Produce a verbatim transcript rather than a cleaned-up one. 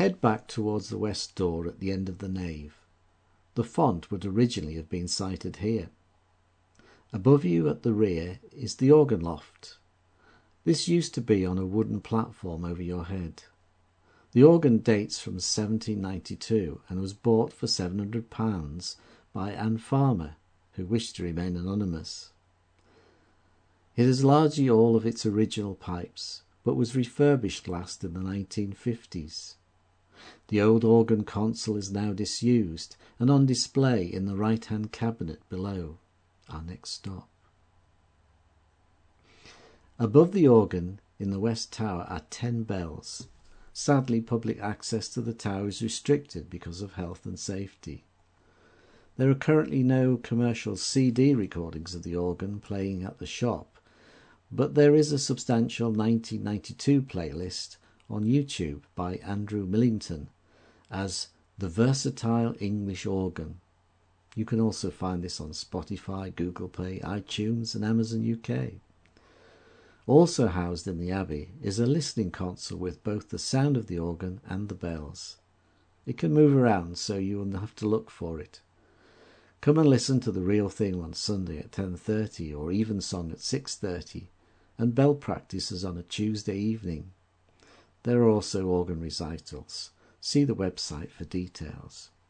Head back towards the west door at the end of the nave. The font would originally have been sited here. Above you at the rear is the organ loft. This used to be on a wooden platform over your head. The organ dates from seventeen ninety-two and was bought for seven hundred pounds by Anne Farmer, who wished to remain anonymous. It has largely all of its original pipes, but was refurbished last in the nineteen fifties. The old organ console is now disused and on display in the right-hand cabinet below. Our next stop. Above the organ in the west tower are ten bells. Sadly, public access to the tower is restricted because of health and safety. There are currently no commercial C D recordings of the organ playing at the shop, but there is a substantial nineteen ninety-two playlist on YouTube by Andrew Millington as The Versatile English Organ. You can also find this on Spotify, Google Play, iTunes and Amazon U K. Also housed in the Abbey is a listening console with both the sound of the organ and the bells. It can move around, so you will have to look for it. Come and listen to the real thing on Sunday at ten thirty or Evensong at six thirty and bell practices on a Tuesday evening. There are also organ recitals. See the website for details.